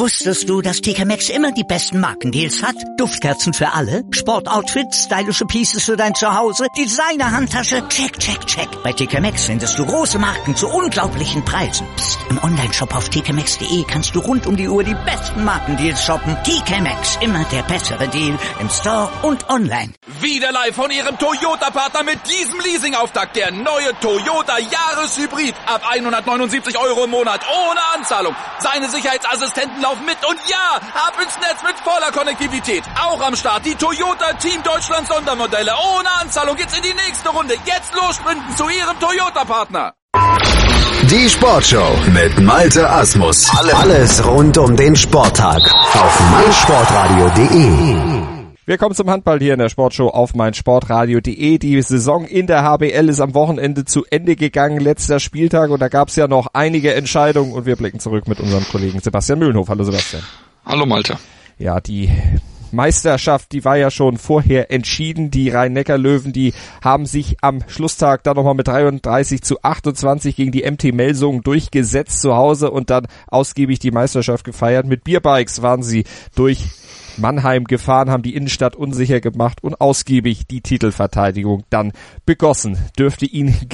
Wusstest du, dass TK Maxx immer die besten Markendeals hat? Duftkerzen für alle, Sportoutfits, stylische Pieces für dein Zuhause, Designer-Handtasche, check, check, check. Bei TK Maxx findest du große Marken zu unglaublichen Preisen. Psst. Im Onlineshop auf tkmaxx.de kannst du rund um die Uhr die besten Markendeals shoppen. TK Maxx, immer der bessere Deal im Store und online. Wieder live von Ihrem Toyota-Partner mit diesem Leasing-Auftakt. Der neue Toyota Jahreshybrid. Ab 179 € im Monat. Ohne Anzahlung. Seine Sicherheitsassistenten laufen mit. Und ja, ab ins Netz mit voller Konnektivität. Auch am Start die Toyota Team Deutschland Sondermodelle. Ohne Anzahlung geht's in die nächste Runde. Jetzt los sprinten zu Ihrem Toyota-Partner. Die Sportshow mit Malte Asmus. Alles rund um den Sporttag auf meinsportradio.de. Wir kommen zum Handball hier in der Sportshow auf meinsportradio.de. Die Saison in der HBL ist am Wochenende zu Ende gegangen, letzter Spieltag, und da gab es ja noch einige Entscheidungen und wir blicken zurück mit unserem Kollegen Sebastian Mühlenhof. Hallo Sebastian. Hallo Malte. Ja, die Meisterschaft, die war ja schon vorher entschieden. Die Rhein-Neckar-Löwen, die haben sich am Schlusstag dann nochmal mit 33-28 gegen die MT Melsungen durchgesetzt zu Hause und dann ausgiebig die Meisterschaft gefeiert. Mit Bierbikes waren sie durch Mannheim gefahren, haben die Innenstadt unsicher gemacht und ausgiebig die Titelverteidigung dann begossen. Dürfte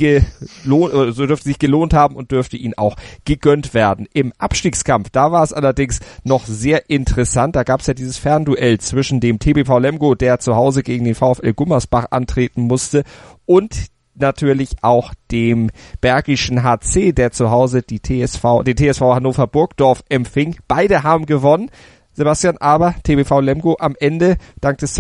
sich gelohnt haben und dürfte ihn auch gegönnt werden. Im Abstiegskampf, da war es allerdings noch sehr interessant. Da gab es ja dieses Fernduell zwischen dem TBV Lemgo, der zu Hause gegen den VfL Gummersbach antreten musste, und natürlich auch dem Bergischen HC, der zu Hause den TSV Hannover Burgdorf empfing. Beide haben gewonnen. Sebastian, aber TBV Lemgo am Ende, dank des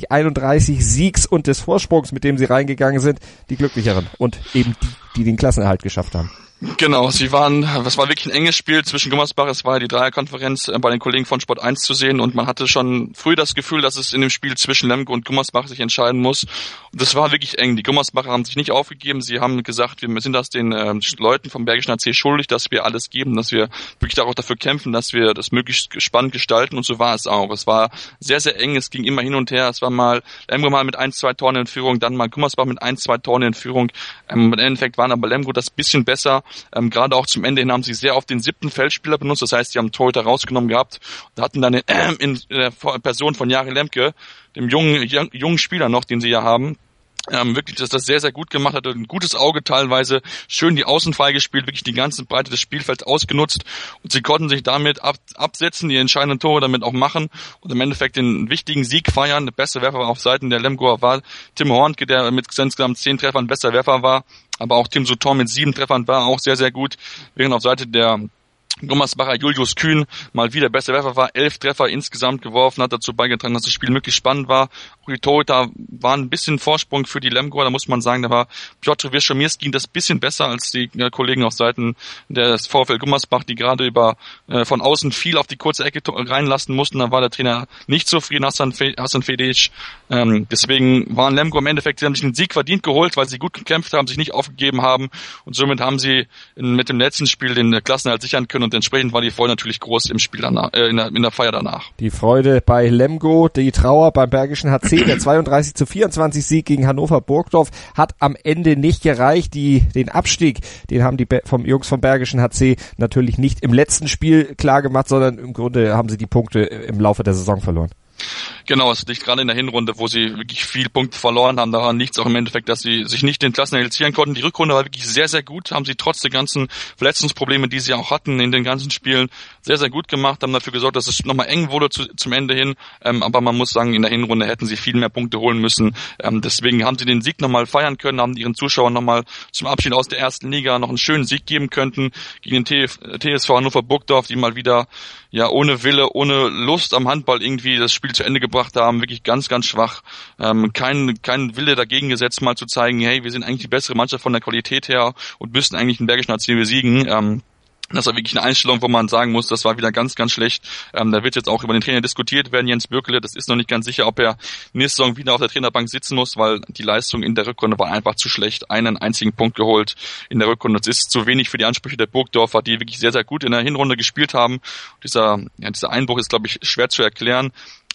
32-31 Siegs und des Vorsprungs, mit dem sie reingegangen sind, die Glücklicheren und eben die den Klassenerhalt geschafft haben. Genau, das war wirklich ein enges Spiel zwischen Gummersbach, es war ja die Dreierkonferenz bei den Kollegen von Sport 1 zu sehen und man hatte schon früh das Gefühl, dass es in dem Spiel zwischen Lemgo und Gummersbach sich entscheiden muss. Und das war wirklich eng. Die Gummersbacher haben sich nicht aufgegeben, sie haben gesagt, wir sind das den Leuten vom Bergischen HC schuldig, dass wir alles geben, dass wir wirklich auch dafür kämpfen, dass wir das möglichst spannend gestalten, und so war es auch. Es war sehr, sehr eng, es ging immer hin und her, es war mal Lemgo mal mit 1-2 Toren in Führung, dann mal Gummersbach mit 1-2 Toren in Führung. Im Endeffekt waren aber Lemgo das bisschen besser. Gerade auch zum Ende hin haben sie sehr auf den 7. Feldspieler benutzt, das heißt, sie haben Torhüter rausgenommen gehabt und hatten dann in der Person von Jari Lemke, dem jungen Spieler noch, den sie ja haben, wirklich, dass das sehr, sehr gut gemacht hat, ein gutes Auge teilweise, schön die Außen freigespielt, wirklich die ganze Breite des Spielfelds ausgenutzt, und sie konnten sich damit absetzen, die entscheidenden Tore damit auch machen und im Endeffekt den wichtigen Sieg feiern. Der beste Werfer auf Seiten der Lemgoer war Tim Hornke, der mit insgesamt 10 Treffern bester Werfer war, aber auch Tim Souton mit 7 Treffern war auch sehr, sehr gut, während auf Seite der Gummersbacher Julius Kühn mal wieder bester Werfer war, 11 Treffer insgesamt geworfen, hat dazu beigetragen, dass das Spiel möglichst spannend war. Auch die Torhüter waren ein bisschen Vorsprung für die Lemgoer, da muss man sagen, da war Piotr Wierzchomierski das bisschen besser als die Kollegen auf Seiten des VfL Gummersbach, die gerade von außen viel auf die kurze Ecke reinlassen mussten. Da war der Trainer nicht zufrieden, Hasan Fedic. Deswegen waren Lemgo im Endeffekt, sie haben sich den Sieg verdient geholt, weil sie gut gekämpft haben, sich nicht aufgegeben haben, und somit haben sie mit dem letzten Spiel den Klassenerhalt sichern können. Und entsprechend war die Freude natürlich groß im Spiel danach, in der Feier danach. Die Freude bei Lemgo, die Trauer beim Bergischen HC, der 32-24 Sieg gegen Hannover Burgdorf hat am Ende nicht gereicht. Den Abstieg, den haben die Jungs vom Bergischen HC natürlich nicht im letzten Spiel klar gemacht, sondern im Grunde haben sie die Punkte im Laufe der Saison verloren. Genau, es liegt gerade in der Hinrunde, wo sie wirklich viel Punkte verloren haben. Daran liegt es auch im Endeffekt, dass sie sich nicht den Klassenerhalt ziehen konnten. Die Rückrunde war wirklich sehr, sehr gut. Haben sie trotz der ganzen Verletzungsprobleme, die sie auch hatten in den ganzen Spielen, sehr, sehr gut gemacht. Haben dafür gesorgt, dass es nochmal eng wurde zum Ende hin. Aber man muss sagen, in der Hinrunde hätten sie viel mehr Punkte holen müssen. Deswegen haben sie den Sieg nochmal feiern können, haben ihren Zuschauern nochmal zum Abschied aus der ersten Liga noch einen schönen Sieg geben könnten gegen den TSV Hannover Burgdorf, die mal wieder ohne Wille, ohne Lust am Handball irgendwie das Spiel zu Ende gebracht haben, wirklich ganz, ganz schwach. Kein Wille dagegen gesetzt, mal zu zeigen, hey, wir sind eigentlich die bessere Mannschaft von der Qualität her und müssten eigentlich den Bergischen HC besiegen. Das war wirklich eine Einstellung, wo man sagen muss, das war wieder ganz, ganz schlecht. Da wird jetzt auch über den Trainer diskutiert werden, Jens Bürkele. Das ist noch nicht ganz sicher, ob er nächste Saison wieder auf der Trainerbank sitzen muss, weil die Leistung in der Rückrunde war einfach zu schlecht. Einen einzigen Punkt geholt in der Rückrunde. Das ist zu wenig für die Ansprüche der Burgdorfer, die wirklich sehr, sehr gut in der Hinrunde gespielt haben. Dieser Einbruch ist, glaube ich, schwer zu erklären.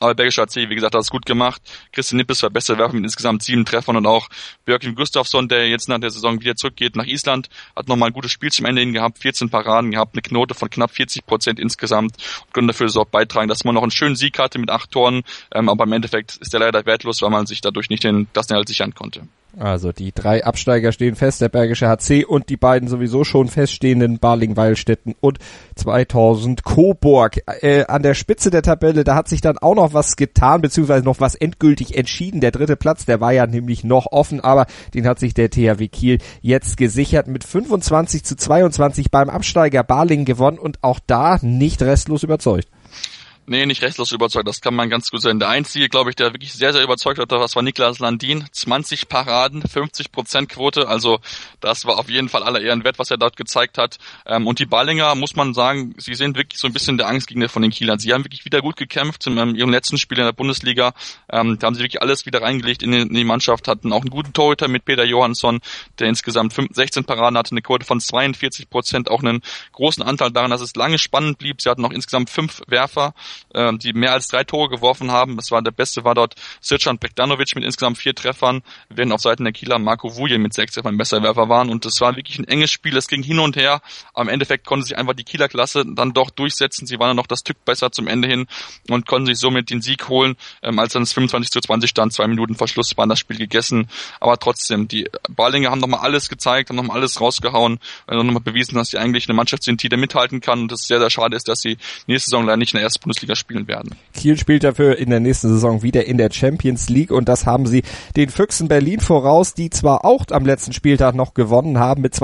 Aber Bergischer HC, wie gesagt, hat es gut gemacht. Christian Nippes war bester Werfer mit insgesamt 7 Treffern und auch Björkvin Gustafsson, der jetzt nach der Saison wieder zurückgeht nach Island, hat nochmal ein gutes Spiel zum Ende hin gehabt, 14 Paraden gehabt, eine Quote von knapp 40% insgesamt und können dafür auch beitragen, dass man noch einen schönen Sieg hatte mit 8 Toren, aber im Endeffekt ist der leider wertlos, weil man sich dadurch nicht den Klassenerhalt sichern konnte. Also die 3 Absteiger stehen fest, der Bergische HC und die beiden sowieso schon feststehenden Balingen-Weilstätten und 2000 Coburg. An der Spitze der Tabelle, da hat sich dann auch noch was getan, beziehungsweise noch was endgültig entschieden. Der 3. Platz, der war ja nämlich noch offen, aber den hat sich der THW Kiel jetzt gesichert mit 25-22 beim Absteiger Balingen gewonnen und auch da nicht restlos überzeugt. Nee, nicht restlos überzeugt, das kann man ganz gut sein. Der Einzige, glaube ich, der wirklich sehr, sehr überzeugt hat, das war Niklas Landin. 20 Paraden, 50% Quote, also das war auf jeden Fall aller Ehren wert, was er dort gezeigt hat. Und die Balinger, muss man sagen, sie sind wirklich so ein bisschen der Angstgegner von den Kielern. Sie haben wirklich wieder gut gekämpft in ihrem letzten Spiel in der Bundesliga. Da haben sie wirklich alles wieder reingelegt in die Mannschaft, hatten auch einen guten Torhüter mit Peter Johansson, der insgesamt 16 Paraden hatte, eine Quote von 42%, auch einen großen Anteil daran, dass es lange spannend blieb. Sie hatten noch insgesamt 5 Werfer, die mehr als 3 Tore geworfen haben. Der beste war dort Sircan Bogdanovic mit insgesamt 4 Treffern, während auf Seiten der Kieler Marco Vujen mit 6 Treffern besser Werfer waren. Und das war wirklich ein enges Spiel. Es ging hin und her. Aber im Endeffekt konnte sich einfach die Kieler Klasse dann doch durchsetzen. Sie waren dann noch das Stück besser zum Ende hin und konnten sich somit den Sieg holen. Als dann es 25-20 stand, 2 Minuten vor Schluss, war das Spiel gegessen. Aber trotzdem, die Balinger haben nochmal alles gezeigt, haben nochmal alles rausgehauen, nochmal bewiesen, dass sie eigentlich eine Mannschaft sind, die da mithalten kann. Und es sehr, sehr schade ist, dass sie nächste Saison leider nicht in der ersten Bundesliga spielen werden. Kiel spielt dafür in der nächsten Saison wieder in der Champions League und das haben sie den Füchsen Berlin voraus, die zwar auch am letzten Spieltag noch gewonnen haben mit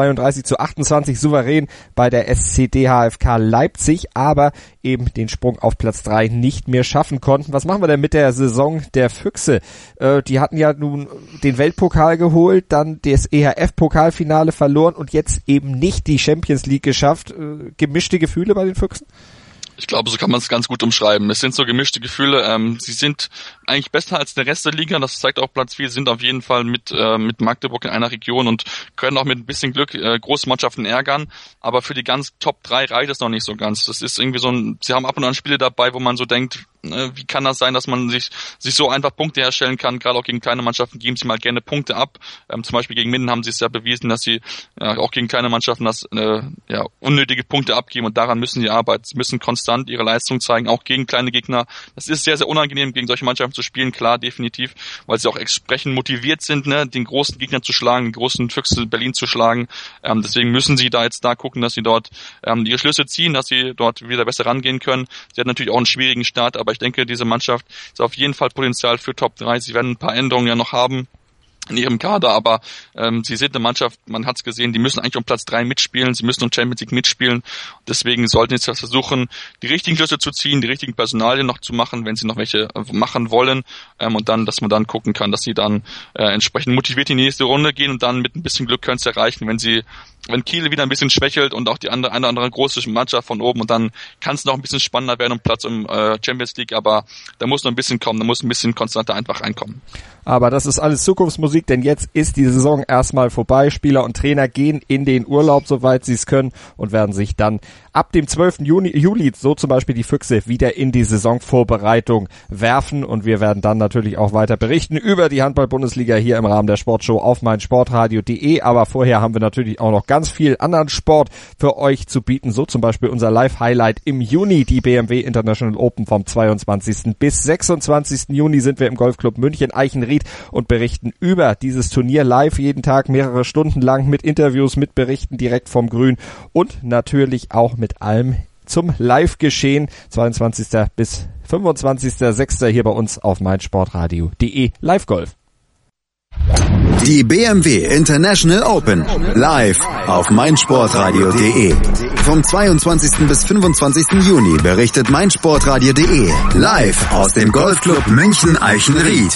32-28 souverän bei der SCD HFK Leipzig, aber eben den Sprung auf Platz 3 nicht mehr schaffen konnten. Was machen wir denn mit der Saison der Füchse? Die hatten ja nun den Weltpokal geholt, dann das EHF-Pokalfinale verloren und jetzt eben nicht die Champions League geschafft. Gemischte Gefühle bei den Füchsen? Ich glaube, so kann man es ganz gut umschreiben. Es sind so gemischte Gefühle. Sie sind eigentlich besser als der Rest der Liga. Das zeigt auch Platz 4. Sind auf jeden Fall mit Magdeburg in einer Region und können auch mit ein bisschen Glück große Mannschaften ärgern. Aber für die ganz Top 3 reicht es noch nicht so ganz. Das ist irgendwie so sie haben ab und an Spiele dabei, wo man so denkt, wie kann das sein, dass man sich so einfach Punkte herstellen kann? Gerade auch gegen kleine Mannschaften geben sie mal gerne Punkte ab. Zum Beispiel gegen Minden haben sie es ja bewiesen, dass sie auch gegen kleine Mannschaften unnötige Punkte abgeben und daran müssen sie arbeiten. Sie müssen konstant ihre Leistung zeigen, auch gegen kleine Gegner. Das ist sehr, sehr unangenehm, gegen solche Mannschaften zu spielen, klar, definitiv, weil sie auch entsprechend motiviert sind, den großen Gegner zu schlagen, den großen Füchse Berlin zu schlagen. Deswegen müssen sie da gucken, dass sie dort ihre Schlüsse ziehen, dass sie dort wieder besser rangehen können. Sie hat natürlich auch einen schwierigen Start, aber ich denke, diese Mannschaft ist auf jeden Fall Potenzial für Top 3. Sie werden ein paar Änderungen ja noch haben in ihrem Kader, aber sie sind eine Mannschaft, man hat es gesehen, die müssen eigentlich um Platz 3 mitspielen, sie müssen um Champions League mitspielen, deswegen sollten sie jetzt versuchen, die richtigen Schlüsse zu ziehen, die richtigen Personalien noch zu machen, wenn sie noch welche machen wollen, und dann, dass man dann gucken kann, dass sie dann entsprechend motiviert in die nächste Runde gehen und dann mit ein bisschen Glück können sie erreichen, wenn Kiel wieder ein bisschen schwächelt und auch die eine andere große Mannschaft von oben, und dann kann es noch ein bisschen spannender werden um Platz im Champions League, aber da muss noch ein bisschen kommen, da muss ein bisschen konstanter einfach reinkommen. Aber das ist alles Zukunftsmusik, denn jetzt ist die Saison erstmal vorbei. Spieler und Trainer gehen in den Urlaub, soweit sie es können, und werden sich dann ab dem 12. Juli, so zum Beispiel die Füchse, wieder in die Saisonvorbereitung werfen. Und wir werden dann natürlich auch weiter berichten über die Handball-Bundesliga hier im Rahmen der Sportshow auf meinsportradio.de. Aber vorher haben wir natürlich auch noch ganz viel anderen Sport für euch zu bieten. So zum Beispiel unser Live-Highlight im Juni, die BMW International Open vom 22. bis 26. Juni sind wir im Golfclub München Eichenried und berichten über dieses Turnier live jeden Tag mehrere Stunden lang mit Interviews, mit Berichten direkt vom Grün und natürlich auch mit allem zum Live-Geschehen. 22. bis 25.06. hier bei uns auf meinsportradio.de Live-Golf. Die BMW International Open live auf meinsportradio.de. Vom 22. bis 25. Juni berichtet meinsportradio.de live aus dem Golfclub München Eichenried.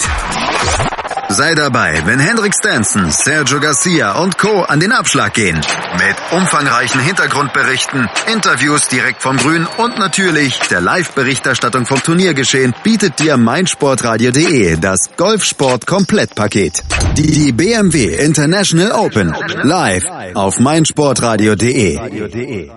Sei dabei, wenn Henrik Stenson, Sergio Garcia und Co. an den Abschlag gehen. Mit umfangreichen Hintergrundberichten, Interviews direkt vom Grün und natürlich der Live-Berichterstattung vom Turniergeschehen bietet dir meinsportradio.de das Golfsport-Komplettpaket. Die BMW International Open live auf meinsportradio.de.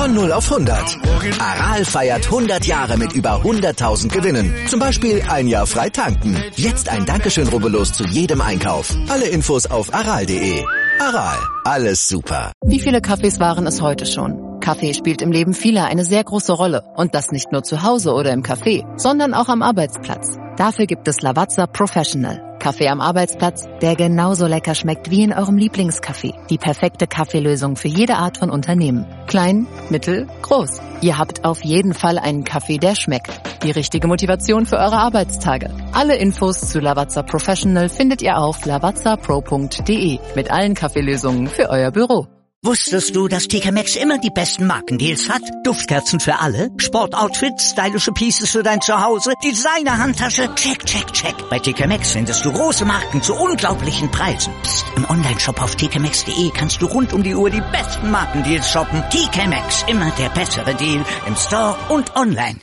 Von 0 auf 100. Aral feiert 100 Jahre mit über 100.000 Gewinnen. Zum Beispiel ein Jahr frei tanken. Jetzt ein Dankeschön, rubbellos zu jedem Einkauf. Alle Infos auf aral.de. Aral, alles super. Wie viele Kaffees waren es heute schon? Kaffee spielt im Leben vieler eine sehr große Rolle. Und das nicht nur zu Hause oder im Café, sondern auch am Arbeitsplatz. Dafür gibt es Lavazza Professional. Kaffee am Arbeitsplatz, der genauso lecker schmeckt wie in eurem Lieblingscafé. Die perfekte Kaffeelösung für jede Art von Unternehmen. Klein, mittel, groß. Ihr habt auf jeden Fall einen Kaffee, der schmeckt. Die richtige Motivation für eure Arbeitstage. Alle Infos zu Lavazza Professional findet ihr auf lavazzapro.de mit allen Kaffeelösungen für euer Büro. Wusstest du, dass TK Maxx immer die besten Markendeals hat? Duftkerzen für alle, Sportoutfits, stylische Pieces für dein Zuhause, Designer-Handtasche, check, check, check. Bei TK Maxx findest du große Marken zu unglaublichen Preisen. Psst. Im Onlineshop auf tkmaxx.de kannst du rund um die Uhr die besten Markendeals shoppen. TK Maxx, immer der bessere Deal im Store und online.